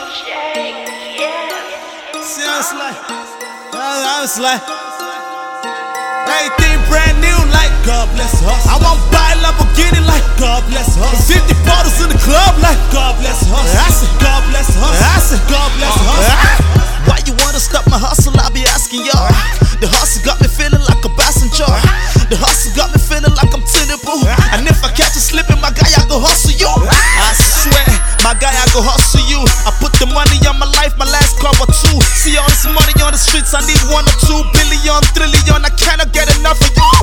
Everything brand new like God bless us. I want buy a Lamborghini like God bless us. 50 bottles in the club like God bless us. I said God bless us. I said God bless us. Why you wanna stop my hustle? I be asking y'all. The hustle got me feeling like a passenger. The hustle got me feeling like I'm tenable. And if I catch you slipping, my guy, I go hustle you. I swear, my guy, I go hustle you. I put the money on my life, my last car or two. See all this money on the streets, I need 1 or 2 billion, trillion. I cannot get enough of you.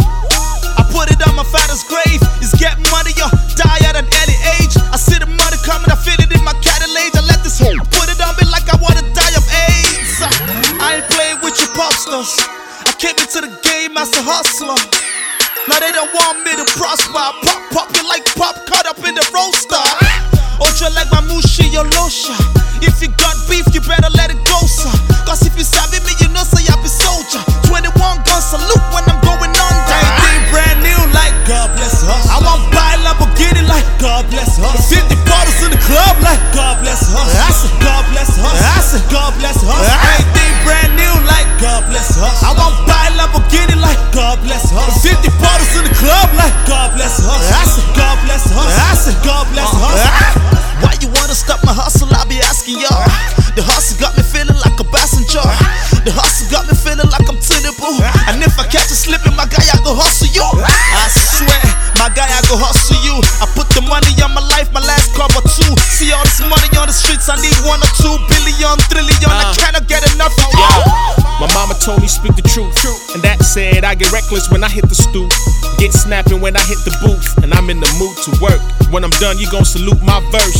I put it on my father's grave. He's getting money, die at an early age. I see the money coming, I feel it in my cartilage. I let this hoe put it on me like I wanna die of AIDS. I ain't playing with you popsters. I came into the game as a hustler. Now they don't want me to prosper. I pop you like pop caught up in the roaster. Ultra like my mushi, your losha. If you got beef, you better let it go, sir. Cause if you savvy me, you know say I be soldier. 21 guns salute when I'm going under. Everything brand new like God bless us. I want buy a Lamborghini like God bless us. 50 bottles in the club like God bless us. I said God bless us. I said God bless us. Everything brand new like God bless us. I want buy a Lamborghini like God bless us. 50 bottles in the club like God bless us. I said God bless us. I said God bless us. Why you wanna stop my hustle? I be asking y'all. The hustle got me feeling like a passenger. The hustle got me feeling like I'm tenable. And if I catch you slipping, my guy, I go hustle you. I swear, my guy, I go hustle you. I put the money on my life, my last car or 2. See all this money on the streets, I need 1 or 2 billion, trillion. I cannot get enough of you. My mama told me speak the truth, and that said I get reckless when I hit the stoop, get snapping when I hit the booth, and I'm in the mood to work. When I'm done, you gon' salute my verse.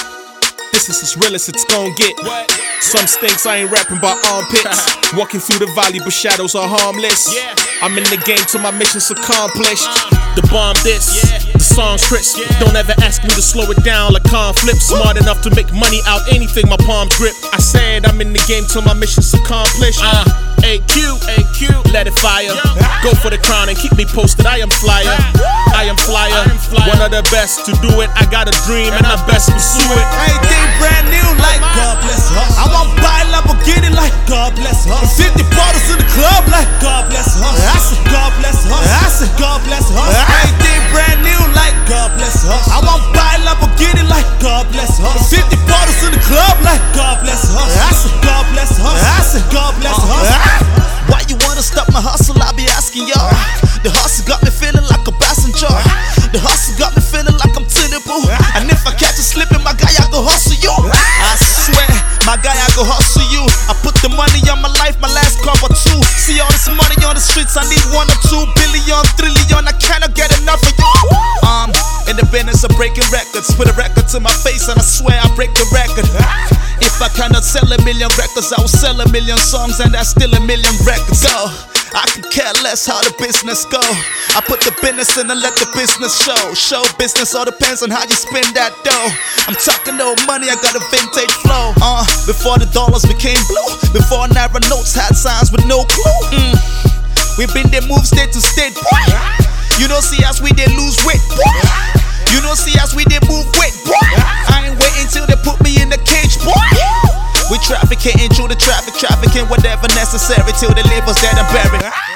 This is as real as it's gon' get. Some stinks, I ain't rapping about armpits. Walking through the valley, but shadows are harmless. I'm in the game till my mission's accomplished. The bomb this, the song's crisp. Don't ever ask me to slow it down like conflict. Smart enough to make money out anything my palms grip. I said I'm in the game till my mission's accomplished. AQ, let it fire. Go for the crown and keep me posted. I am flyer. I am flyer. One of the best to do it. I got a dream and I best pursue it. Everything brand new like God bless us. I want buy a Lamborghini like God bless us. 50 bottles in the club like God bless us. I said God bless us. I said God bless us. Everything brand new like God bless us. I want buy a Lamborghini like God bless us. 50 bottles in the club like God bless us. I said God bless us. I said God bless us. Why you wanna stop my hustle? I be asking y'all. The hustle got me feeling like a passenger. The hustle got me feeling like I'm tenable. And if I catch you slipping, my guy, I go hustle you. I swear, my guy, I go hustle you. I put the money on my life, my last car or 2. See all this money on the streets, I need 1 or 2 billion, trillion. I cannot get enough of you. In the business of breaking records, put a record to my face and I swear I break the record. If I cannot sell 1 million records, I will sell 1 million songs and that's still 1 million records. So I can care less how the business go. I put the business in and let the business show. Show business all depends on how you spend that dough. I'm talking old money, I got a vintage flow. Before the dollars became blue, before Naira notes had signs with no clue. We been there, move state to state, boy. You don't see us, we did lose weight, boy. You don't see us, we did move weight, boy. I ain't waiting till they put me in the cage, boy. We trafficking through the trafficking whatever necessary till they leave us dead and buried.